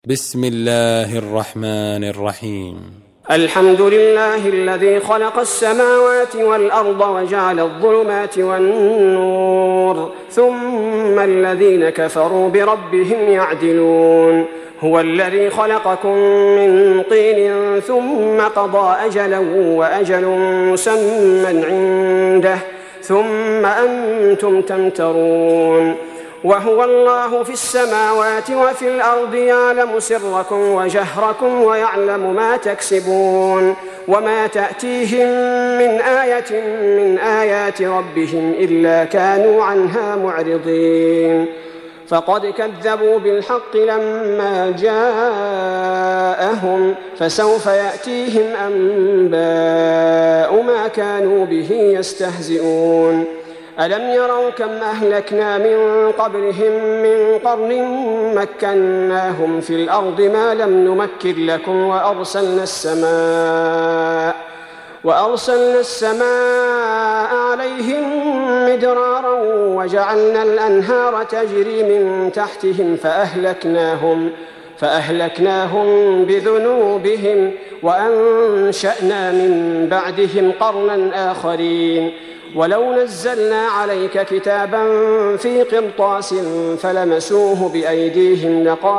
بسم الله الرحمن الرحيم. الحمد لله الذي خلق السماوات والأرض وجعل الظلمات والنور ثم الذين كفروا بربهم يعدلون. هو الذي خلقكم من طين ثم قضى أجلا وأجل مسمى عنده ثم أنتم تمترون. وهو الله في السماوات وفي الأرض يعلم سركم وجهركم ويعلم ما تكسبون وما تأتيهم من آية من آيات ربهم إلا كانوا عنها معرضين. فقد كذبوا بالحق لما جاءهم فسوف يأتيهم أنباء ما كانوا به يستهزئون. ألم يروا كم أهلكنا من قبلهم من قرن مكناهم في الأرض ما لم نمكن لكم وأرسلنا السماء عليهم مدرارا وجعلنا الأنهار تجري من تحتهم فأهلكناهم بذنوبهم وأنشأنا من بعدهم قرنا آخرين. ولو نزلنا عليك كتابا في قرطاس فلمسوه بأيديهم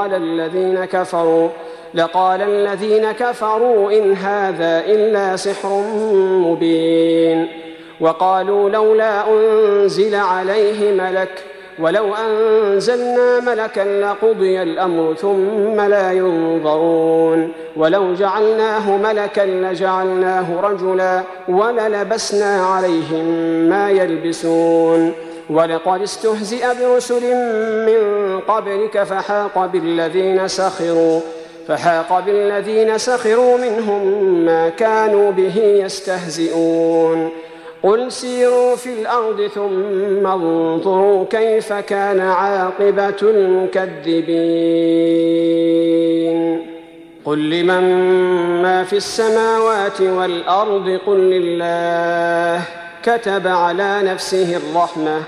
لقال الذين كفروا إن هذا إلا سحر مبين. وقالوا لولا أنزل عليه ملك ولو أنزلنا ملكا لقضي الأمر ثم لا ينظرون. ولو جعلناه ملكا لجعلناه رجلا وللبسنا عليهم ما يلبسون. ولقد استهزئ برسل من قبلك فحاق بالذين سخروا منهم ما كانوا به يستهزئون. قل سيروا في الأرض ثم انظروا كيف كان عاقبة المكذبين. قل لمن ما في السماوات والأرض قل لله كتب على نفسه الرحمة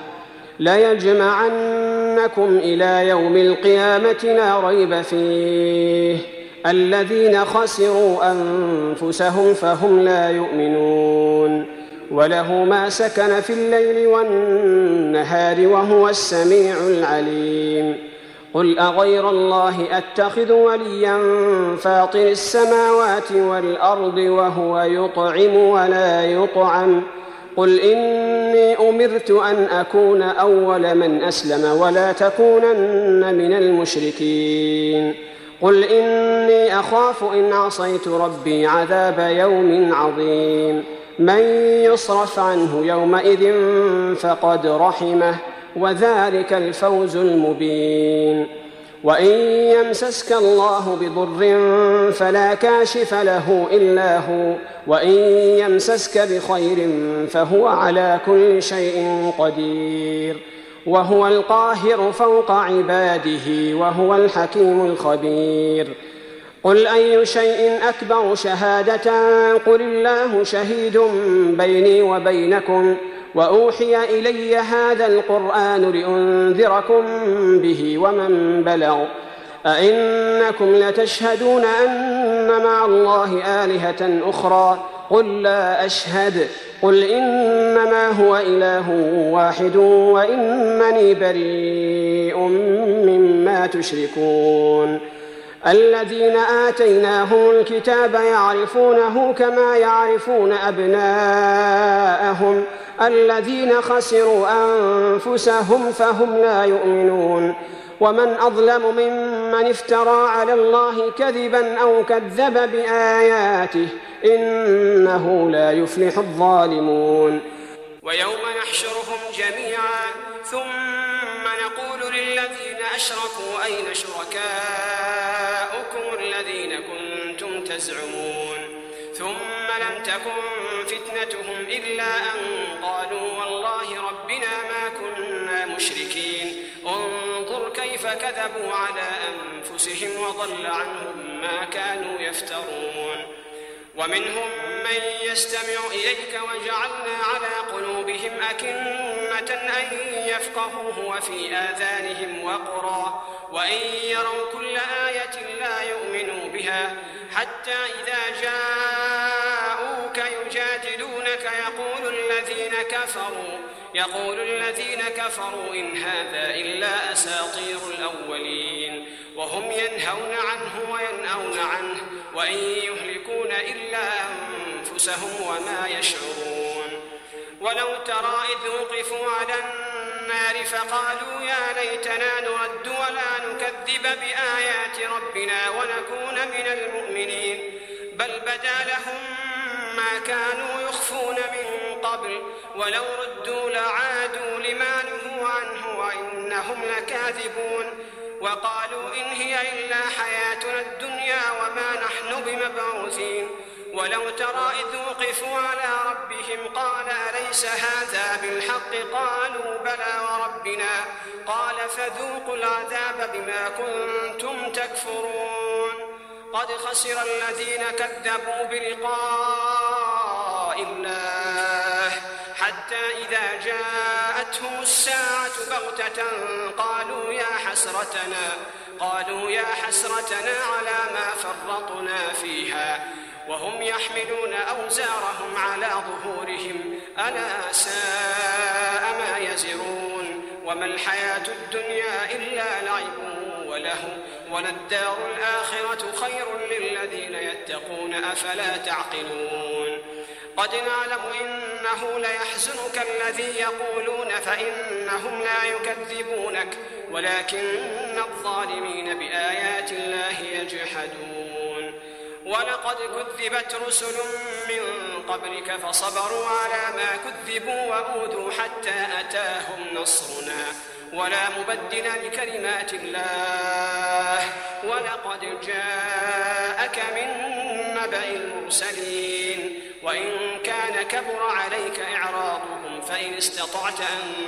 ليجمعنكم إلى يوم القيامة لا ريب فيه الذين خسروا أنفسهم فهم لا يؤمنون. وله ما سكن في الليل والنهار وهو السميع العليم. قل أغير الله أتخذ وليا فاطر السماوات والأرض وهو يطعم ولا يطعم. قل إني أمرت أن أكون أول من أسلم ولا تكونن من المشركين. قل إني أخاف إن عصيت ربي عذاب يوم عظيم. من يصرف عنه يومئذ فقد رحمه وذلك الفوز المبين. وإن يمسسك الله بضر فلا كاشف له إلا هو وإن يمسسك بخير فهو على كل شيء قدير وهو القاهر فوق عباده وهو الحكيم الخبير. قل أي شيء أكبر شهادة قل الله شهيد بيني وبينكم وأوحي إلي هذا القرآن لأنذركم به ومن بلغ. أئنكم لتشهدون أن مع الله آلهة أخرى قل لا أشهد قل إنما هو إله واحد وإنني بريء مما تشركون. الذين آتيناهم الكتاب يعرفونه كما يعرفون أبناءهم الذين خسروا أنفسهم فهم لا يؤمنون. ومن أظلم ممن افترى على الله كذبا أو كذب بآياته إنه لا يفلح الظالمون. ويوم نحشرهم جميعا ثم نقول للذين أشركوا أين شركاؤكم الذين كنتم تزعمون ثم لم تكن فتنتهم إلا أن قالوا والله ربنا ما كنا مشركين. انظر كيف كذبوا على أنفسهم وضل عنهم ما كانوا يفترون. ومنهم من يستمع إليك وجعلنا على قلوبهم أكنة أن يفقهوه وفي آذانهم وقرا وإن يروا كل آية لا حتى إذا جاءوك يجادلونك يقول الذين كفروا إن هذا إلا أساطير الأولين وهم ينهون عنه وينأون عنه وإن يهلكون إلا أنفسهم وما يشعرون. ولو ترى إذ وقفوا على النار فقالوا يا ليتنا نرد ولا نكذب بآيات ربنا ونكون من المؤمنين بل بدا لهم ما كانوا يخفون من قبل ولو ردوا لعادوا لما نهوا عنه وإنهم لكاذبون. وقالوا إن هي إلا حياتنا الدنيا وما نحن بمبعوثين. ولو ترى إذ وقفوا على ربهم قال أليس هذا بالحق قالوا بلى وربنا قال فذوقوا العذاب بما كنتم تكفرون. قد خسر الذين كذبوا بلقاء الله حتى إذا جاءتهم الساعة بغتة قالوا يا حسرتنا على ما فرطنا فيها وهم يحملون أوزارهم على ظهورهم ألا ساء ما يزرون. وما الحياة الدنيا إلا لعب وله وللدار الآخرة خير للذين يتقون أفلا تعقلون. قد نعلم إنه ليحزنك الذي يقولون فإنهم لا يكذبونك ولكن الظالمين بآيات الله يجحدون. ولقد كذبت رسل من قبلك فصبروا على ما كذبوا وأوذوا حتى أتاهم نصرنا ولا مبدل لكلمات الله ولقد جاءك من نبأ المرسلين. وإن كان كبر عليك إعراضهم فإن استطعت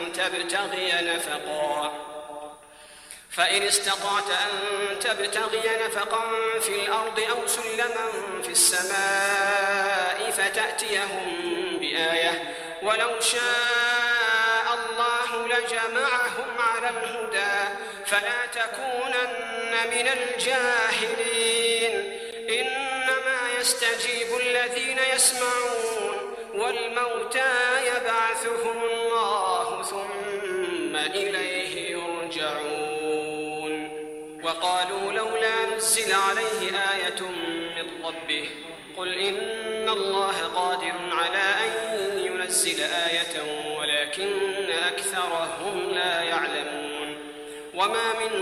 أن تبتغي نفقا في الأرض أو سلما في السماء فتأتيهم بآية ولو شاء الله لجمعهم على الهدى فلا تكونن من الجاهلين. إنما يستجيب الذين يسمعون والموتى يبعثهم الله ثم إليه يرجعون. وقالوا لولا نزل عليه آية من ربه قل إن الله قادر على أن ينزل آية ولكن أكثرهم لا يعلمون. وما من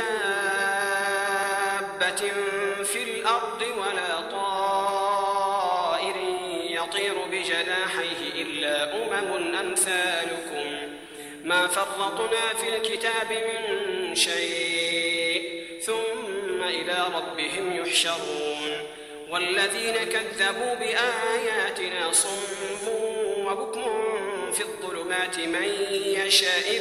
دابة في الأرض ولا طائر يطير بجناحيه إلا أمم أمثالكم ما فرطنا في الكتاب من شيء ثم إلى ربهم يحشرون. والذين كذبوا بآياتنا صم وبكم في الظلمات من يشاء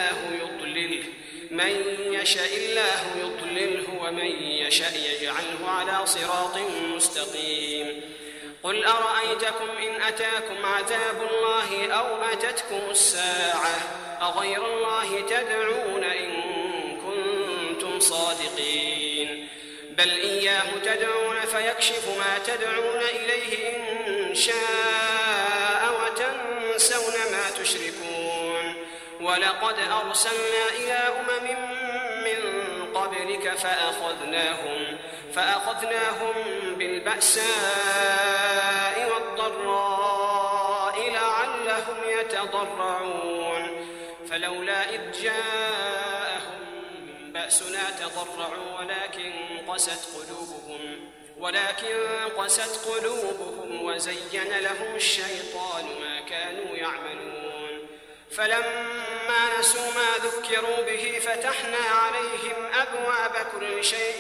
الله يضلله ومن يشاء يجعله على صراط مستقيم. قل أرأيتكم إن أتاكم عذاب الله أو أتتكم الساعة أغير الله تدعون إن كنتم صادقين بل إياه تدعون فيكشف ما تدعون إليه إن شاء وتنسون ما تشركون. ولقد أرسلنا إلى أمم من قبلك فأخذناهم بالبأساء والضراء لعلهم يتضرعون. فلولا إذ جاءهم بأسنا تضرعوا ولكن قست قلوبهم وزين لهم الشيطان ما كانوا يعملون. فلما نسوا ما ذكروا به فتحنا عليهم أبواب كل شيء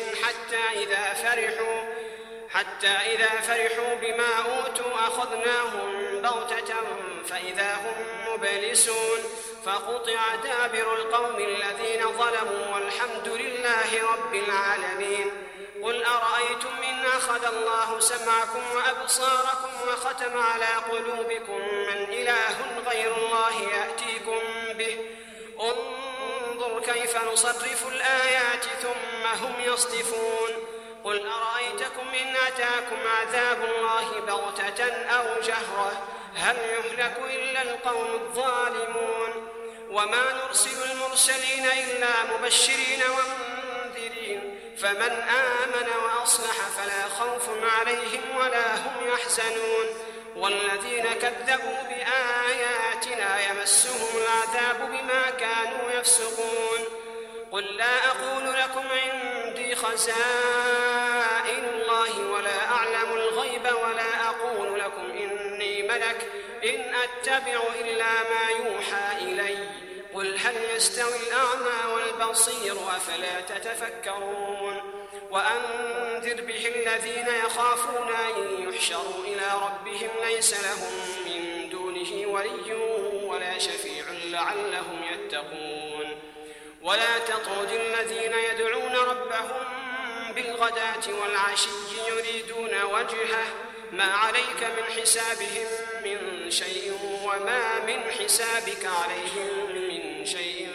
حتى إذا فرحوا بما أوتوا أخذناهم بغتة فإذا هم مبلسون. فقطع دابر القوم الذين ظلموا والحمد لله رب العالمين. قل أرأيتم إن أخذ الله سمعكم وأبصاركم وختم على قلوبكم من إله غير الله يأتيكم به انظر كيف نصرف الآيات ثم هم يصدفون. قل أرأيتكم إن يأتاكم عذاب الله بغتة أو جهرة هل يهلك إلا القوم الظالمون وما نرسل المرسلين إلا مبشرين ومنذرين فمن آمن وأصلح فلا خوف عليهم ولا هم يحزنون والذين كذبوا بآياتنا يمسهم العذاب بما كانوا يفسقون قل لا أقول لكم عندي خزائن الله ولا أعلم الغيب ولا أقول لكم إني ملك إن أتبع إلا ما يوحى إلي قل هل يستوي الأعمى والبصير أفلا تتفكرون وأنذر به الذين يخافون أن يحشروا إلى ربهم ليس لهم من دونه ولي ولا شفيع لعلهم يتقون ولا تطرد الذين يدعون ربهم بالغداة والعشي يريدون وجهه ما عليك من حسابهم من شيء وما من حسابك عليهم من شيء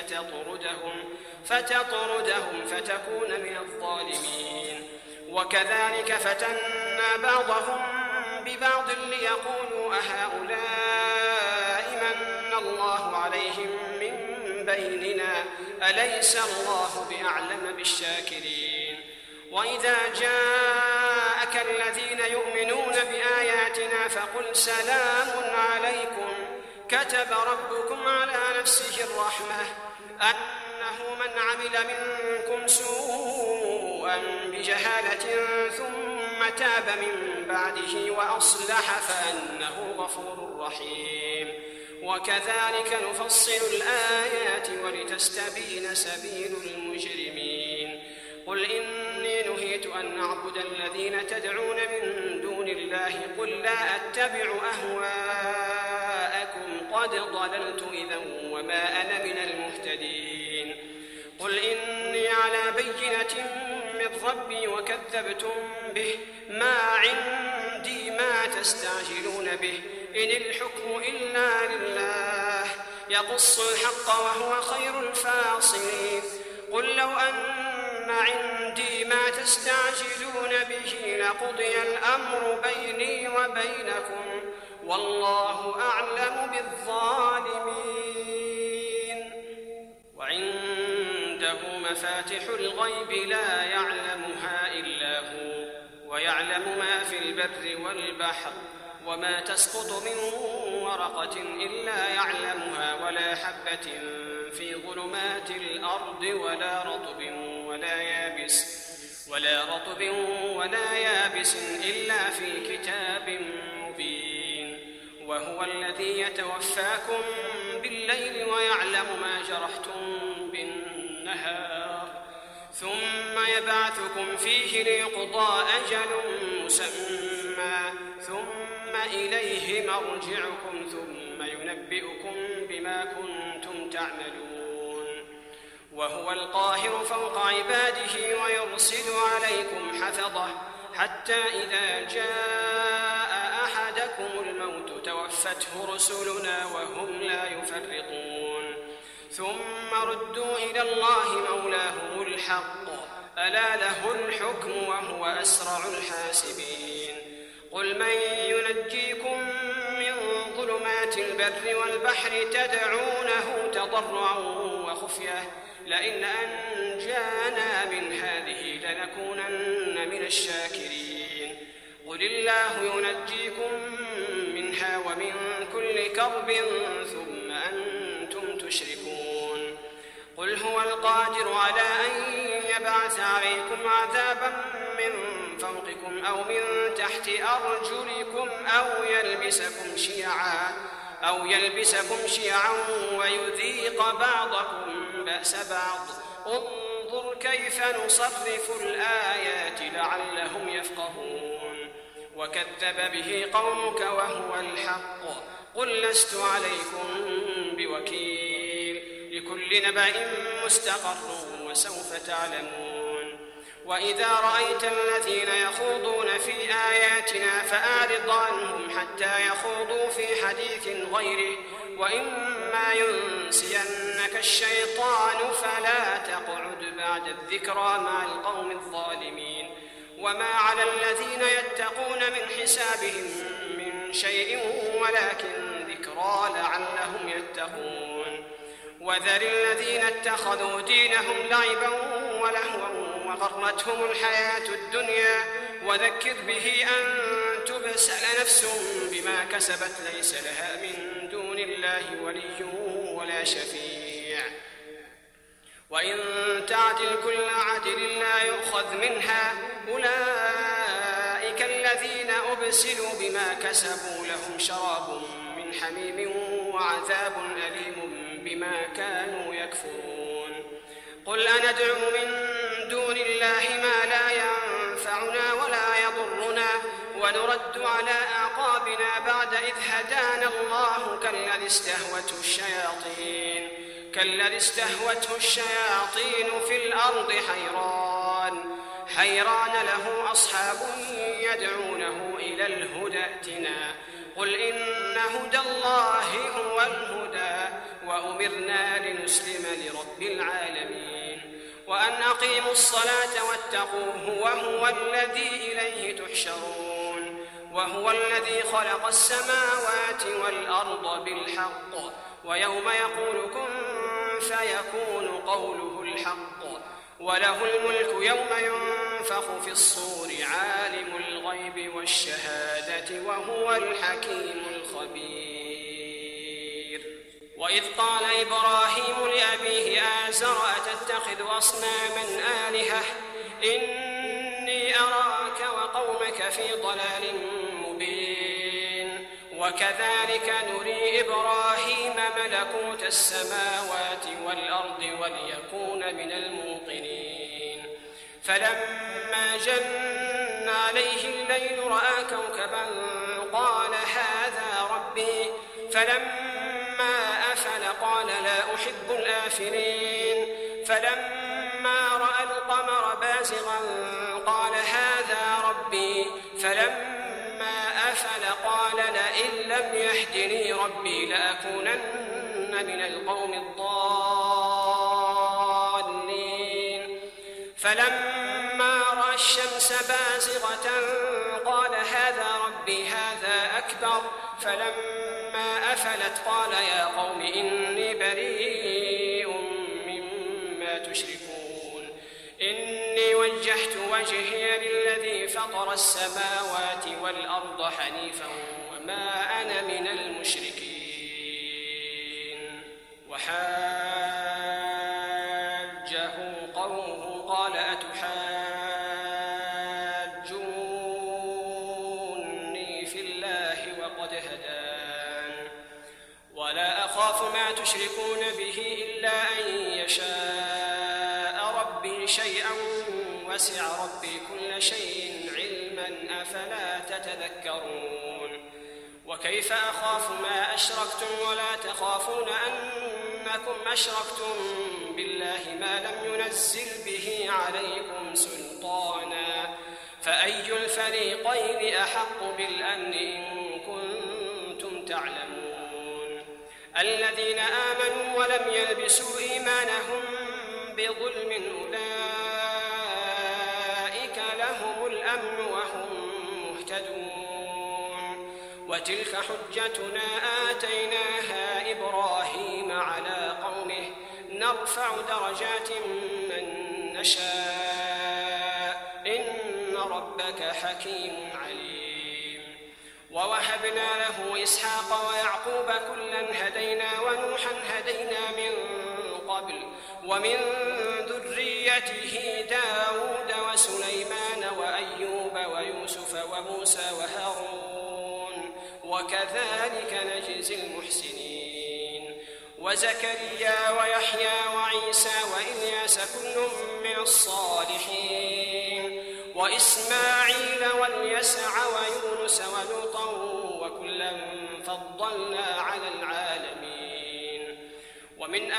فتطردهم فتكون من الظالمين وكذلك فتنا بعضهم ببعض ليقولوا أهؤلاء من الله عليهم من بيننا أليس الله بأعلم بالشاكرين وإذا جاءك الذين يؤمنون بآياتنا فقل سلام عليكم كتب ربكم على نفسه الرحمة أنه من عمل منكم سوءا بجهالة ثم تاب من بعده وأصلح فأنه غفور رحيم وكذلك نفصل الآيات ولتستبين سبيل المجرمين قل إني نهيت أن أعبد الذين تدعون من دون الله قل لا أتبع أهواءكم قد ضللت إذا وما أنا من المهتدين قل إني على بينة من ربي وكذبتم به ما عندي ما تستعجلون به إن الحكم إلا لله يقص الحق وهو خير الفاصلين قل لو أن عندي ما تستعجلون به لقضي الأمر بيني وبينكم والله أعلم بالظالمين وعنده مفاتح الغيب لا يعلمها إلا هو ويعلم ما في البر والبحر وما تسقط من ورقة إلا يعلمها ولا حبة في ظلمات الأرض ولا رطب ولا يابس إلا في كتاب مبين وهو الذي يتوفاكم بالليل ويعلم ما جرحتم بالنهار ثم يبعثكم فيه ليقضى أجل مسمى ثم إليه مرجعكم ثم ينبئكم بما كنتم تعملون وهو القاهر فوق عباده ويرسل عليكم حفظه حتى إذا جاء أحدكم الموت توفته رسلنا وهم لا يفرطون ثم ردوا إلى الله مولاهم الحق ألا له الحكم وهو أسرع الحاسبين قل من ينجيكم من ظلمات البر والبحر تدعونه تضرعا وخفية لئن أنجانا من هذه لنكونن من الشاكرين قل الله ينجيكم منها ومن كل كرب ثم أنتم تشركون قل هو القادر على أن يبعث عليكم عذابا من فوقكم أو من تحت أرجلكم أو يلبسكم شيعا ويذيق بعضكم بأس بعض انظر كيف نصرف الآيات لعلهم يفقهون وكذب به قومك وهو الحق قل لست عليكم بوكيل لكل نبأ مستقر وسوف تعلمون وإذا رأيت الذين يخوضون في آياتنا فأعرض عنهم حتى يخوضوا في حديث غيره وإما ينسينك الشيطان فلا تقعد بعد الذكرى مع القوم الظالمين وما على الذين يتقون من حسابهم من شيء ولكن ذكرى لعلهم يتقون وذر الذين اتخذوا دينهم لعبا ولهوا وغرتهم الحياة الدنيا وذكر به أن تبسل نفس بما كسبت ليس لها من دون الله ولي ولا شفيع وإن تعدل كل عدل لا يؤخذ منها أولئك الذين أبسلوا بما كسبوا لهم شراب من حميم وعذاب أليم بما كانوا يكفرون قل أندعو من دون الله ما لا ينفعنا ولا يضرنا ونرد على أعقابنا بعد إذ هدانا الله كالذي استهوته الشياطين في الأرض حيران له أصحاب يدعونه إلى الهدى ائتنا قل إن هدى الله هو الهدى وأمرنا لنسلم لرب العالمين وأن أقيموا الصلاة واتقوه وهو الذي إليه تحشرون وهو الذي خلق السماوات والأرض بالحق ويوم يقول كن فيكون قوله الحق وله الملك يوم ينفخ في الصور عالم الغيب والشهادة وهو الحكيم الخبير وإذ قال إبراهيم لأبيه آزر أتتخذ أصناما آلهة إني أراك وقومك في ضلال مبين وكذلك نري إبراهيم ملكوت السماوات والأرض وليكون من الموقنين فلما جن عليه الليل رأى كوكبا قال هذا ربي فلما أفل قال لا أحب الآفلين فلما رأى القمر بازغا قال هذا ربي فلما أفل قال لئن لم يهدني ربي لأكونن من القوم الضالين فلما رأى الشمس بازغة قال هذا ربي هذا أكبر فلما أفلت قال يا قوم إني بريء مما تشركون إني وجهت وجهي للذي فطر السماوات والأرض حنيفا وما أنا من المشركين وحاجه قومه قال أتحاجوني في الله وقد هدان ولا أخاف ما تشركون به إلا أن يشاء ربي شيئا وسع ربي كل شيء علما أفلا تتذكرون وكيف أخاف ما أشركتم ولا تخافون أنكم أشركتم بالله ما لم ينزل به عليكم سلطانا فأي الفريقين أحق بالأمن إن كنتم تعلمون الذين آمنوا ولم يلبسوا إيمانهم بظلم أولئك لهم الأمن وهم مهتدون وتلك حجتنا آتيناها إبراهيم على قومه نرفع درجات من نشاء إن ربك حكيم عليم ووهبنا له إسحاق ويعقوب كلا هدينا ونوحا هدينا من قبل ومن ذريته داود وسليمان وأيوب ويوسف وموسى وهارون وكذلك نجزي المحسنين وزكريا ويحيى وعيسى وإلياس كل من الصالحين وإسماعيل واليسع ويونس ولوطا وكلا فضلنا على العالمين ومن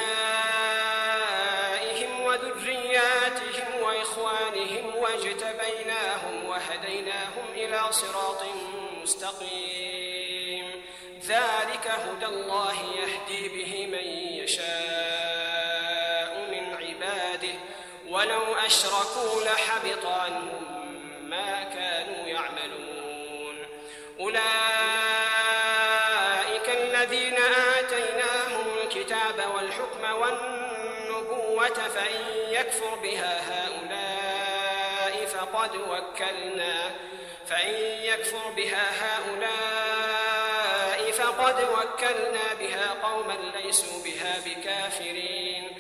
آبائهم وذرياتهم وإخوانهم واجتبيناهم وهديناهم إلى صراط مستقيم ذلك هدى الله يهدي به من يشاء من عباده ولو أشركوا لحبط عنهم أولئك الذين آتيناهم الكتاب والحكم والنبوة فإن يكفر بها هؤلاء فقد وكلنا بها قوما ليسوا بها بكافرين.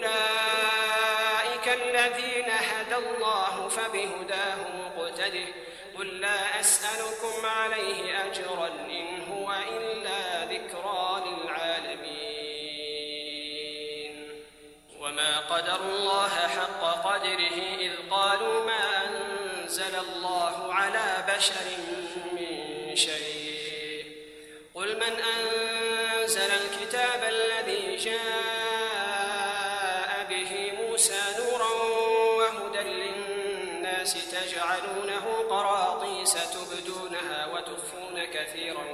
أولئك الذين هدى الله فبهداه مقتده. قل لا أسألكم عليه أجرا إن هو إلا ذكرى للعالمين. وما قدروا الله حق قدره إذ قالوا ما أنزل الله على بشر من شيء. قل من أنزل الكتاب الذي جاء به موسى نورا وهدى للناس تجعلونه قراطيس تبدونها وتخفون كثيرا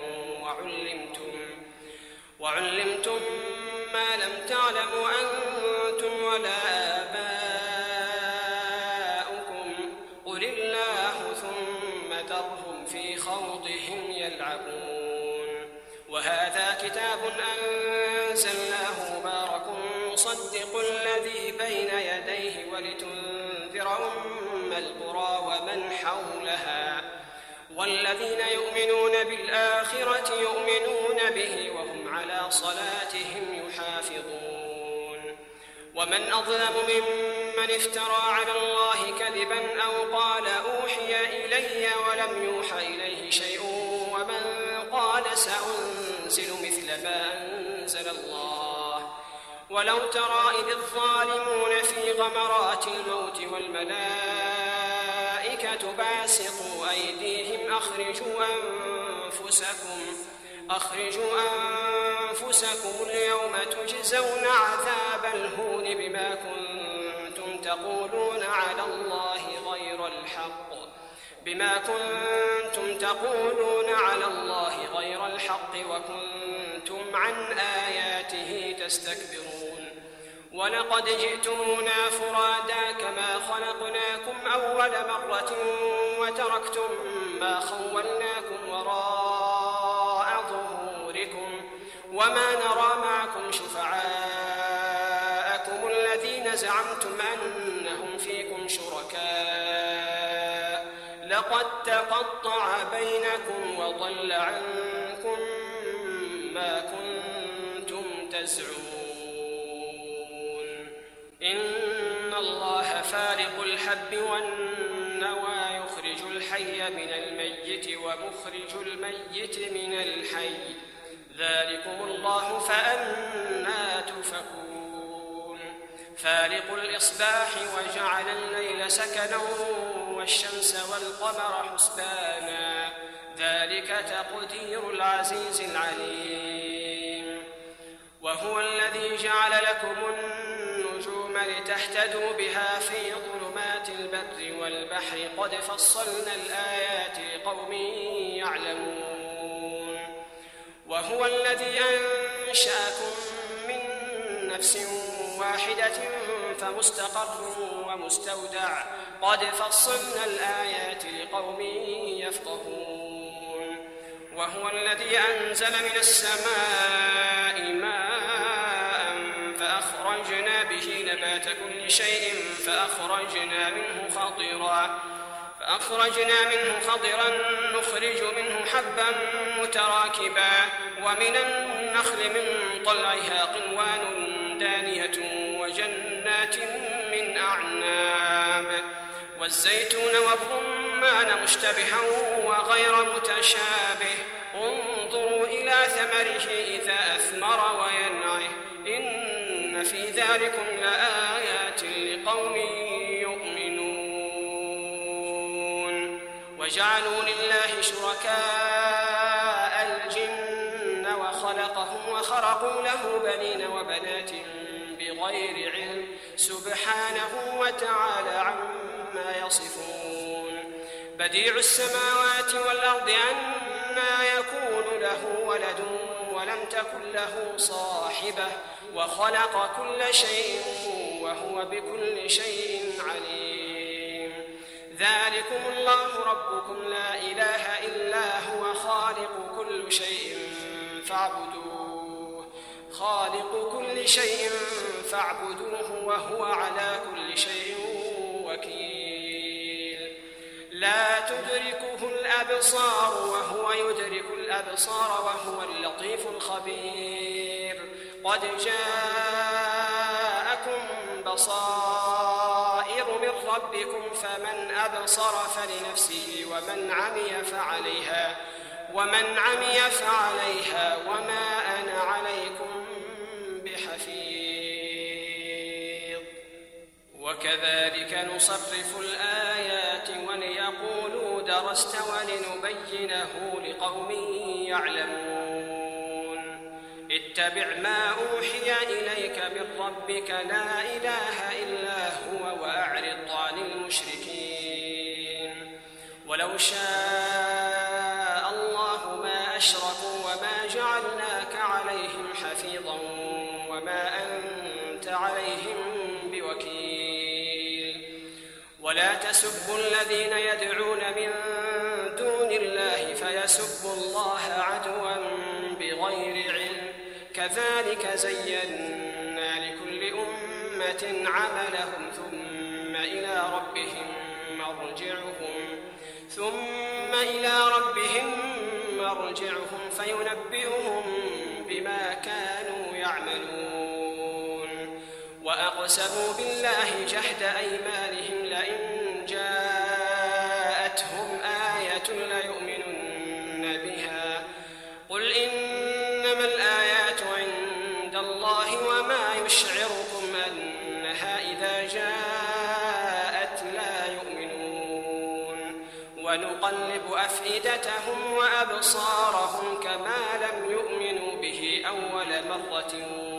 وعلمتم ما لم تعلموا أنتم ولا آباؤكم قل الله ثم ذرهم في خوضهم يلعبون. وهذا كتاب أنزلناه مبارك مصدق الذي بين يديه ولتنذر أم القرى ومن حولها والذين يؤمنون بالآخرة يؤمنون به وهم على صلاتهم يحافظون. ومن أظلم ممن افترى على الله كذبا أو قال أوحي إلي ولم يوحى إليه شيء ومن قال سأنزل مثل ما أنزل الله. ولو ترى إذ الظالمون في غمرات الموت والملائكة باسطوا أيديهم أخرجوا أنفسكم اليوم تجزون عذاب الهون بما كنتم تقولون على الله غير الحق وكنتم عن آياته تستكبرون. ولقد جئتمونا فرادا كما خلقناكم أول مرة وتركتم ما خولناكم وراء ظهوركم وما نرى معكم شفعاءكم الذين زعمتم أنهم فيكم شركاء لقد تقطع بينكم وضل عنكم ما كنتم تزعمون. إن الله فالق الحب والنوى يخرج الحي من الميت ومخرج الميت من الحي ذلكم الله فأنى تؤفكون. فالق الإصباح وجعل الليل سكنا والشمس والقمر حسبانا ذلك تقدير العزيز العليم. وهو الذي جعل لكم النجوم لتهتدوا بها في ظلمات البر والبحر قد فصلنا الآيات لقوم يعلمون. وهو الذي أنشأكم من نفس واحدة فمستقر ومستودع قد فصلنا الآيات لقوم يفقهون. وهو الذي أنزل من السماء ماء فأخرجنا به نبات كل شيء فأخرجنا منه خضرا نخرج منه حبا متراكبا ومن النخل من طلعها قنوان دانية وجنات من أعناب والزيتون والرمان مشتبها وغير متشابه انظروا إلى ثمره إذا أثمر وينعه إن في ذلكم لآيات لقوم يؤمنون. وجعلوا لله شركاء الجن وخلقهم وخرقوا له بنين وبنات بغير علم سبحانه وتعالى عما يصفون. بديع السماوات والأرض أنى يكون له ولد ولم تكن له صاحبة وخلق كل شيء وهو بكل شيء عليم. ذلكم الله ربكم لا إله إلا هو خالق كل شيء فاعبدوه وهو على كل شيء وكيل لا تدركه الأبصار وهو يدرك الأبصار وهو اللطيف الخبير قد جاءكم بصائر من ربكم فمن أبصر فلنفسه ومن عمي فعليها وما أنا عليكم بحفيظ وكذلك نصرف الآيات وليقولوا درست ولنبينه لقوم يعلمون اتبع ما أوحي إليك من ربك لا إله إلا هو وأعرض عن المشركين ولو شاء الله ما أشركوا وما جعلناك عليهم حفيظا وما أنت عليهم بوكيل ولا تسبوا الذين يدعون من دون الله فيسبوا الله عدوا بغير علم كذلك زينا لكل أمة عملهم ثم إلى ربهم مرجعهم فينبئهم بما كانوا يعملون وأقسموا بالله جهد أيمانهم لئن جاءتهم آية ليؤمنن بها قل إنما الآيات عند الله وما يشعركم أنها إذا جاءت لا يؤمنون ونقلب أفئدتهم وأبصارهم كما لم يؤمنوا به أول مرة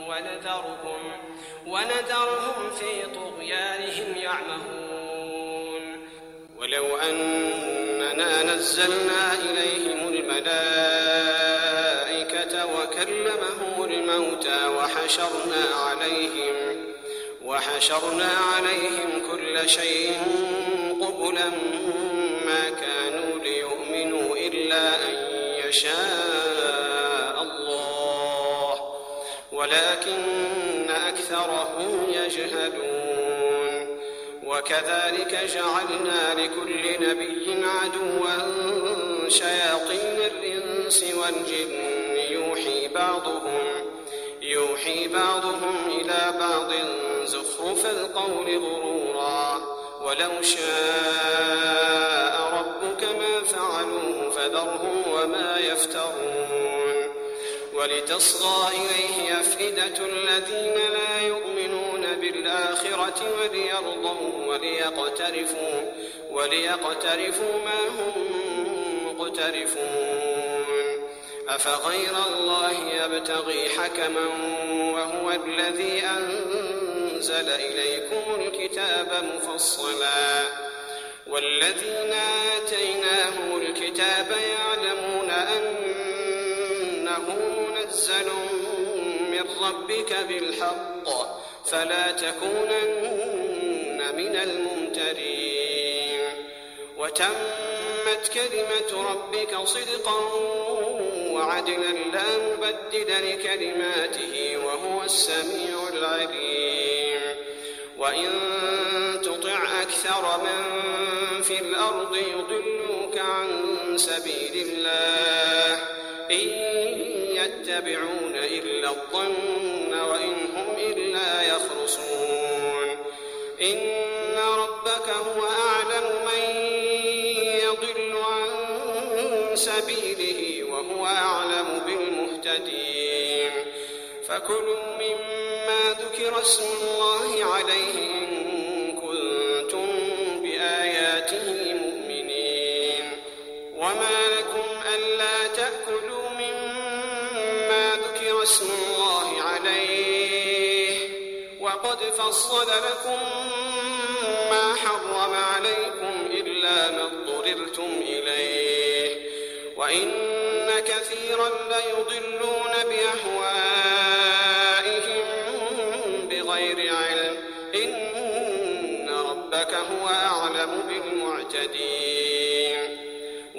ونذرهم في طغيانهم يعمهون ولو أننا نزلنا إليهم الملائكة وكلمهم الموتى وحشرنا عليهم كل شيء قبلا ما كانوا ليؤمنوا إلا أن يشاء الله ولكن أكثرهم يجهلون وكذلك جعلنا لكل نبي عدوا شياطين الإنس والجن يوحي بعضهم إلى بعض زخرف القول غرورا ولو شاء ربك ما فعلوه فذرهم وما يفترون ولتصغى إليه أفئدة الذين لا يؤمنون بالآخرة وليقترفوا ما هم مقترفون أفغير الله يبتغي حكما وهو الذي أنزل إليكم الكتاب مفصلا والذين آتيناهم الكتاب يعلمون أنه منزل من ربك بالحق فلا تكونن من الممترين وتمت كلمة ربك صدقا وعدلا لا مبدل لكلماته وهو السميع العليم وإن تطع أكثر من في الأرض يضلوك عن سبيل الله إن يتبعون إلا الظن وإن هم إلا يخرصون إن ربك هو أعلم من يضل عن سبيله وهو أعلم بالمهتدين فكلوا مما ذكر اسم الله عليه إن كنتم بآياته مؤمنين وما لكم ألا تأكلوا مما ذكر اسم الله عليه وقد فصل لكم ما حرم عليكم إلا ما اضطررتم إليه وإن كثيرا ليضلون بأهوائهم بغير علم إن ربك هو أعلم بالمعتدين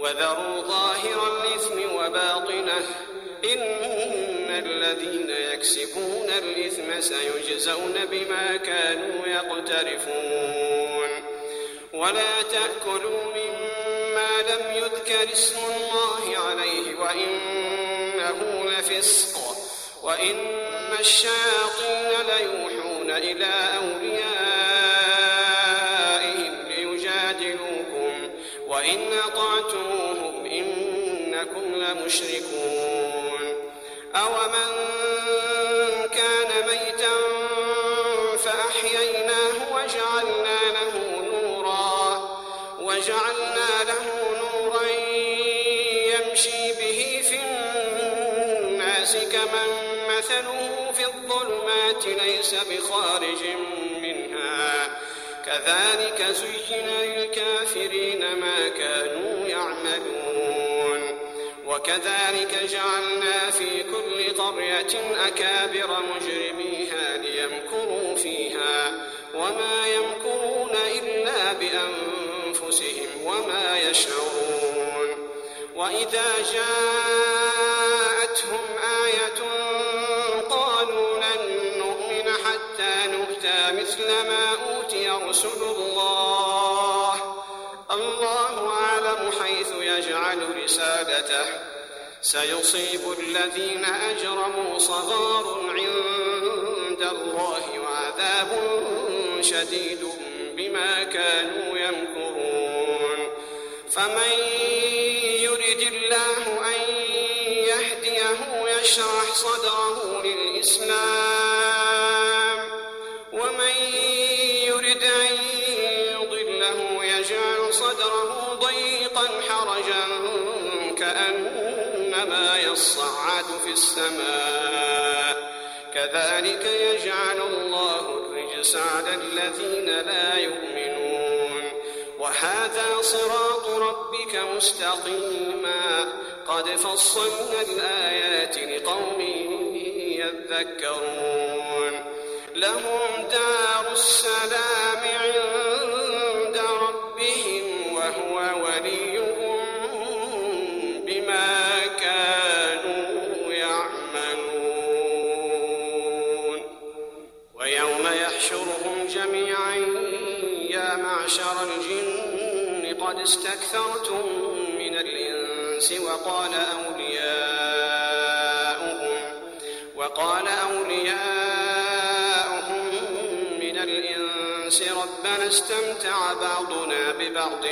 وذروا ظاهر الإثم وباطنه إن الذين يكسبون الإثم سيجزون بما كانوا يقترفون ولا تأكلوا مما لم يذكر اسم الله عليه وإنه لفسق وإن الشياطين ليوحون إلى أوليائهم ليجادلوكم وإن أطعتموهم إنكم لمشركون أومن كان ميتا فأحييناه وجعلنا له نورا يمشي به في الناس كمن مثله في الظلمات ليس بخارج منها كذلك زين للكافرين ما كانوا يعملون وكذلك جعلنا في كل قرية أكابر مجرميها ليمكروا فيها وما يمكرون إلا بأنفسهم وما يشعرون وإذا جاءتهم آية قالوا لن نؤمن حتى نؤتى مثل ما أوتي رسل الله أعلم حيث يجعل رسالته سيصيب الذين أجرموا صغار عند الله وعذاب شديد بما كانوا يمكرون فمن يرد الله أن يهديه يشرح صدره للإسلام ومن يرد أن يضله يجعل صدره ضيقا حرجا كأنما يصعد في السماء كذلك يجعل الله الرجس على الذين لا يؤمنون وهذا صراط ربك مستقيما قد فصلنا الآيات لقوم يذكرون لهم دار السلام عند ربهم وهو وليهم بما كانوا يعملون ويوم يحشرهم جميعا يا معشر الجن قد استكثرتم من الإنس وقال أولياؤهم من الإنس ربنا استمتع بعضنا ببعض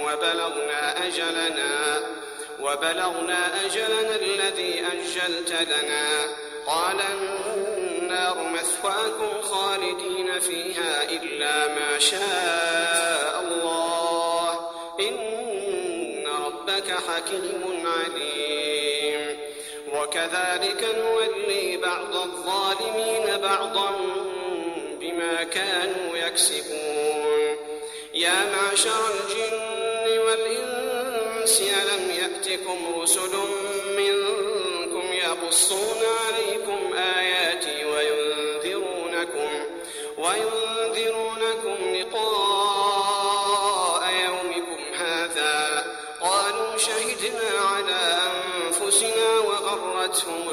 وبلغنا أجلنا الذي أجلت لنا قال النار مثواكم خالدين فيها إلا ما شاء الله إن ربك حكيم عليم وكذلك نولي بعض الظالمين بعضا بما كانوا يكسبون يا معشر الجن والإنس ألم يأتكم رسل منكم يقصون عليكم آياتي وينذرونكم لقاء يومكم هذا قالوا شهدنا على أنفسنا وغرتهم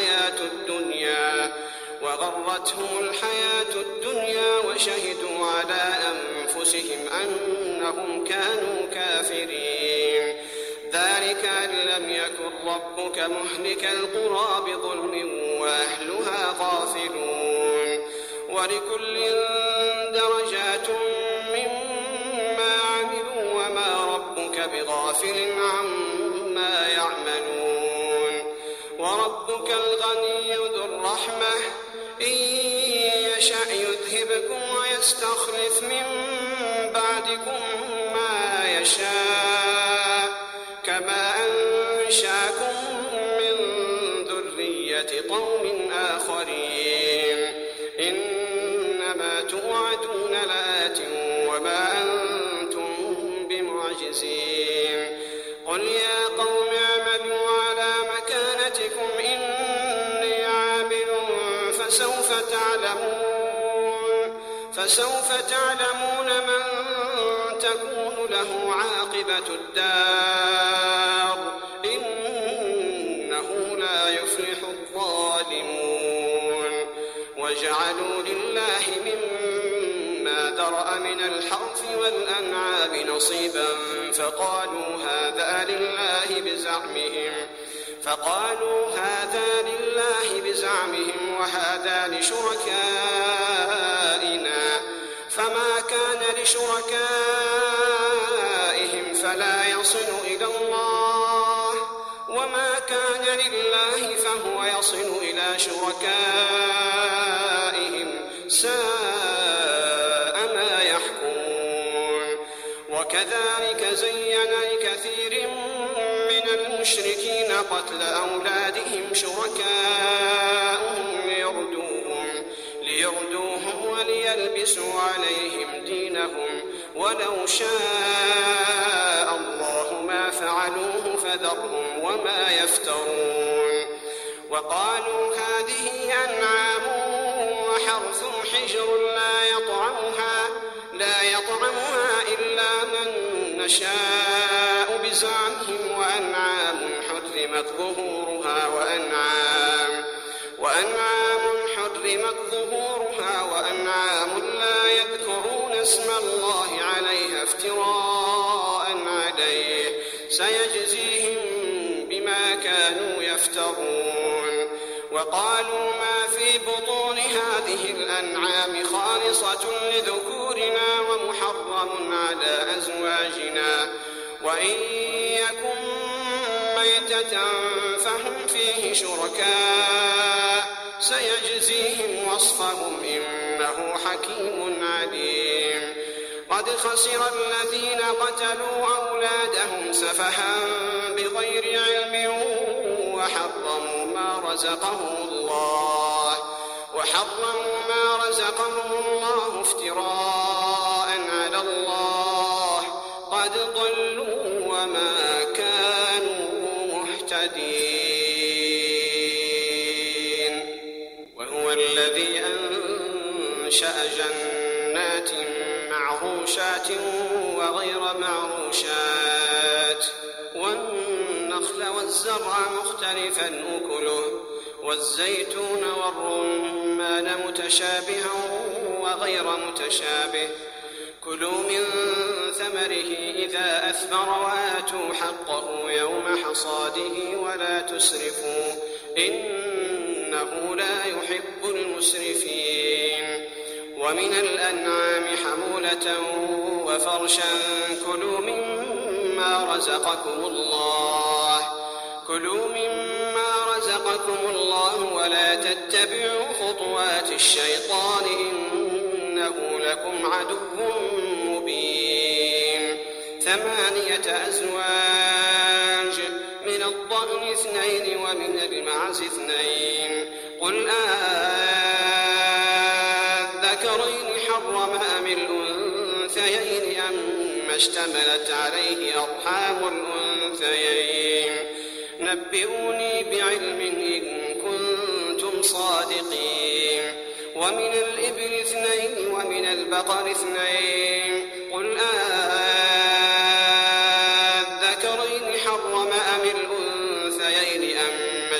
الحياة الدنيا وشهدوا على أنفسهم أنهم كانوا كافرين ذلك أن لم يكن ربك مهلك القرى بظلم وأهلها غافلون ولكل درجات مما عملوا وما ربك بغافل عما يعملون وربك الغني ذو الرحمة إن يشأ يذهبكم ويستخلف من بعدكم ما يشاء كما أنشاكم من ذرية قوم آخرين إنما توعدون لآت وما أنتم بمعجزين قل يا قوم اعملوا على مكانتكم إني عامل فسوف تعلمون من تكون له عاقبة الدار جعلوا لله مما ذرأ من الحرث والأنعام نصيبا فقالوا هذا لله بزعمهم وهذا لشركائنا فما كان لشركائهم فلا يصل إلى الله وما كان لله فهو يصل إلى شركائهم ساء ما يحكمون. وكذلك زين لكثير من المشركين قتل أولادهم شركاءهم ليردوهم وليلبسوا عليهم دينهم ولو شاء الله ما فعلوه فذرهم وما يفترون. وقالوا هذه أنعام وحرث حجر لا يطعمها إلا من نشاء بزعمهم وأنعام حرمت ظهورها وأنعام لا يذكرون اسم الله عليها افتراء عليه سيجزيهم بما كانوا يفترون. وقالوا ما في بطون هذه الأنعام خالصة لذكورنا ومحرم على أزواجنا وإن يكن ميتة فهم فيه شركاء سيجزيهم وصفهم إنه حكيم عليم. قد خسر الذين قتلوا أولادهم سفها بغير علم وحرموا ما رزقهم الله افتراء على الله قد ضلوا وما كانوا مهتدين. وهو الذي أنشأ جنات معروشات وغير معروشات والنخل والزرع مختلفا أكله والزيتون والرمان متشابها وغير متشابه كلوا من ثمره إذا أثمر وآتوا حقه يوم حصاده ولا تسرفوا إنه لا يحب المسرفين. ومن الأنعام حمولة وفرشا كلوا مما رزقكم الله ولا تتبعوا خطوات الشيطان إنه لكم عدو مبين. 8 أزواج من الضأن 2 ومن المعز 2 قل الذكرين حرم أم الأنثيين أما اشتملت عليه أرحام الأنثيين نبئوني بعلم إن كنتم صادقين. ومن الإبل 2 ومن البقر 2 قل الذكرين حرم أم الأنثيين أما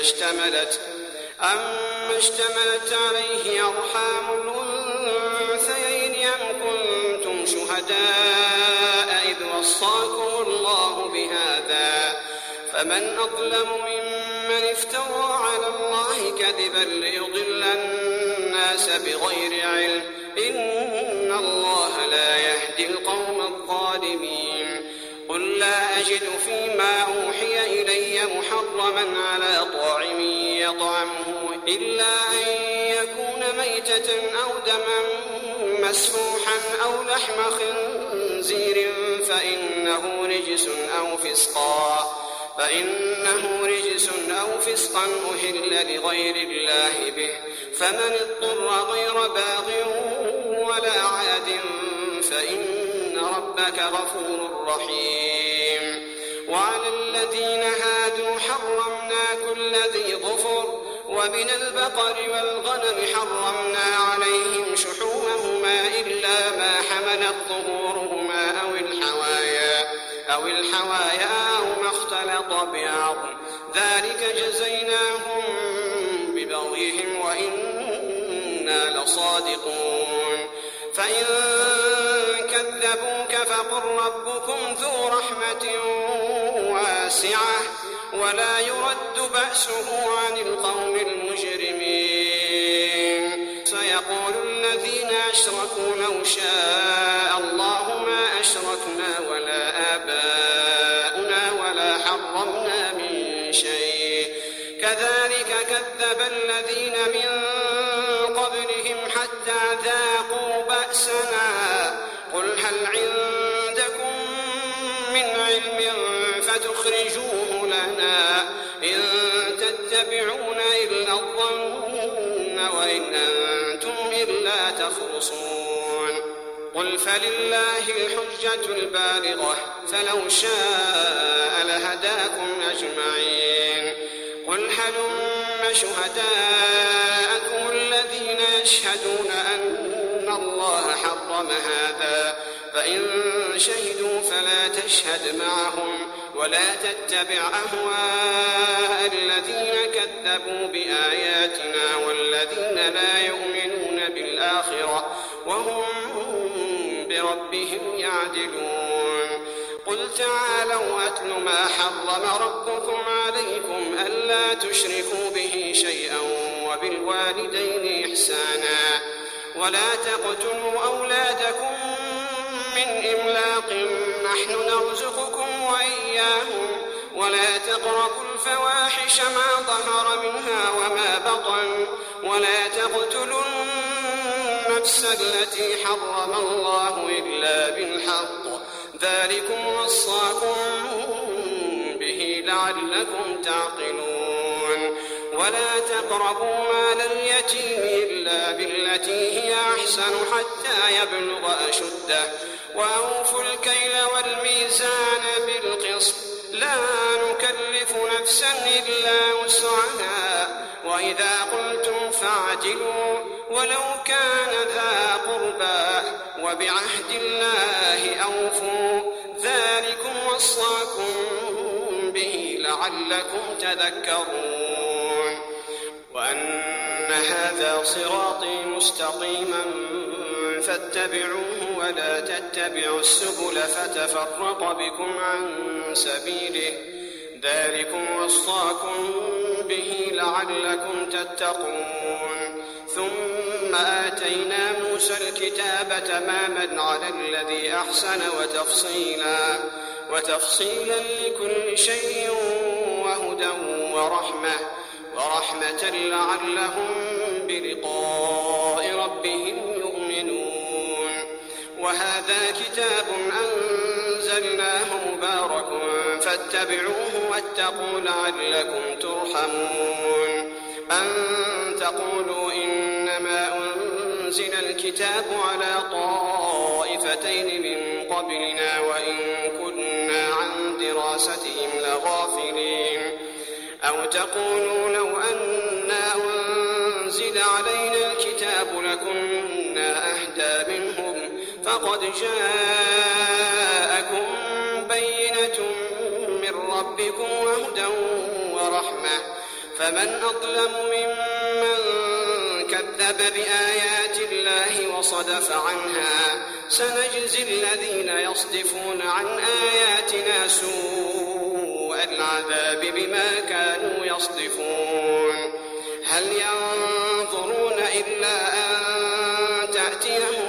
اشتملت عليه أرحام الأنثيين أم كنتم شهداء إذ وصاكم الله بهذا فمن أظلم ممن افترى على الله كذبا ليضل الناس بغير علم إن الله لا يهدي القوم الظالمين. قل لا أجد فيما أوحي إلي محرما على طاعم يطعمه إلا أن يكون ميتة أو دما مسفوحا أو لحم خنزير فإنه رجس أو فسقا أهل لغير الله به فمن اضطر غير باغ ولا عاد فإن ربك غفور رحيم. وعلى الذين هادوا حرمنا كل ذي ظفر ومن البقر والغنم حرمنا عليهم شحومهما إلا ما حملت ظهورهما أو الحوايا أو ما اختلط بعظم ذلك جزيناهم ببغيهم وإنا إنا لصادقون فإن كذبوك فقل ربكم ذو رحمة واسعة ولا يرد بأسه عن القوم المجرمين سيقول الذين أشركوا لو شاء الله ما أشركنا ولا آباؤنا ولا حرمنا من شيء كذلك كذب الذين من قبلهم حتى ذاقوا بأسنا قل هل عندكم من علم فتخرجوه لنا إن تتبعون إلا الظن وإن أنتم إلا تخرصون قل فلله الحجة البالغة فلو شاء لهداكم أجمعين قل هلم شهداءكم الذين يشهدون أن الله حرم هذا فإن شهدوا فلا تشهد معهم ولا تتبع أهواء الذين كذبوا بآياتنا والذين لا يؤمنون بالآخرة وهم بربهم يعدلون قل تعالوا أتل ما حرم ربكم عليكم ألا تشركوا به شيئا وبالوالدين إحسانا ولا تقتلوا أولادكم من إملاق نحن نرزقكم وإياهم ولا تقربوا الفواحش ما ظهر منها وما بطن ولا تقتلوا النفس التي حرم الله إلا بالحق ذلكم وصاكم به لعلكم تعقلون ولا تقربوا مال اليتيم إلا بالتي هي أحسن حتى يبلغ أشده وأوفوا الكيل والميزان بالقسط لا نكلف نفسا إلا وسعها وإذا قلتم فاعدلوا ولو كان ذا قربى وبعهد الله أوفوا ذلكم وصاكم به لعلكم تذكرون وأن هذا صراطي مستقيما فاتبعوه ولا تتبعوا السبل فتفرق بكم عن سبيله ذلكم وصاكم به لعلكم تتقون ثم آتينا موسى الكتاب تماما على الذي أحسن وتفصيلا لكل شيء وهدى ورحمة لعلهم بلقاء ربهم يؤمنون وهذا كتاب أنزلناه مبارك فاتبعوه واتقوا لعلكم ترحمون أن تقولوا إنما أنزل الكتاب على طائفتين من قبلنا وإن كنا عن دراستهم لغافلين أو تقولوا لو أنا أنزل علينا الكتاب لكنا أهدى منهم فقد جاءكم بينة من ربكم وهدى ورحمة فمن أظلم ممن كذب بآيات الله وصدف عنها سنجزي الذين يصدفون عن آياتنا سوء العذاب بما كانوا يصدفون هل ينظرون إلا أن تأتيهم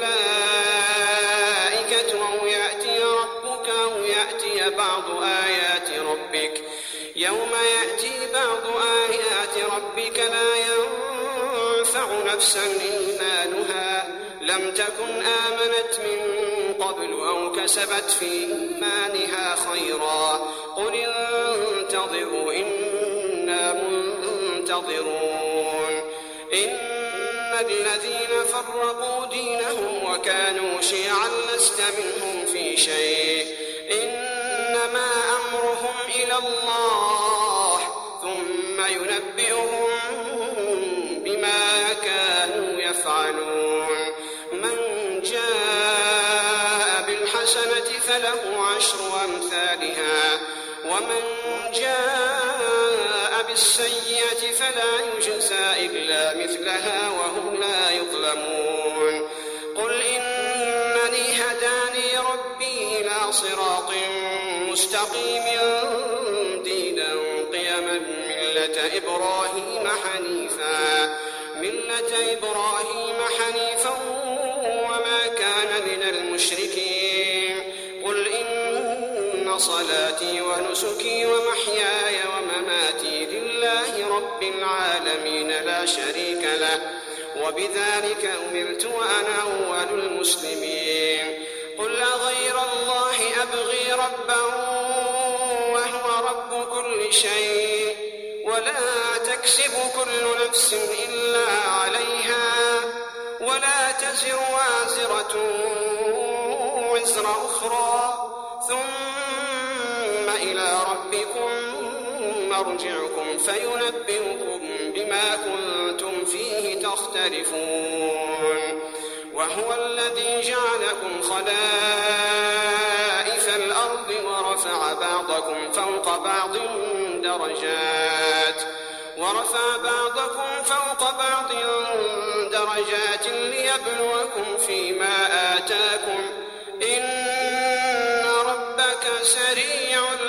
الملائكة أو يأتي ربك أو يأتي بعض آيات ربك يوم يأتي بعض آيات ربك لا ينفع نفسا إيمانها لم تكن آمنت من قبل أو كسبت في إيمانها خيرا قل انتظروا إنا منتظرون إن الذين فرقوا دينهم وكانوا شيعا لست منهم في شيء إنما أمرهم إلى الله ثم ينبئهم بما كانوا يفعلون من جاء بالحسنة فله 10 أمثالها ومن جاء بالسيئة فلا يجزى إلا مثلها وهم لا يظلمون قل إنني هداني ربي إلى صراط مستقيم دينا قيما ملة إبراهيم حنيفا وما كان من المشركين قل إن صلاتي ونسكي ومحياي ومماتي لله رب العالمين لا شريك له وبذلك أمرت وأنا أول المسلمين قل أغير الله أبغي ربا وهو رب كل شيء ولا تكسب كل نفس إلا عليها ولا تزر وازرة وزر أخرى ثم إلى ربكم مرجعكم فينبئكم بما كنتم فيه تختلفون وهو الذي جعلكم خلائف الأرض ورفع بعضكم فوق بعض درجات ليبلوكم فيما آتاكم إن ربك سريع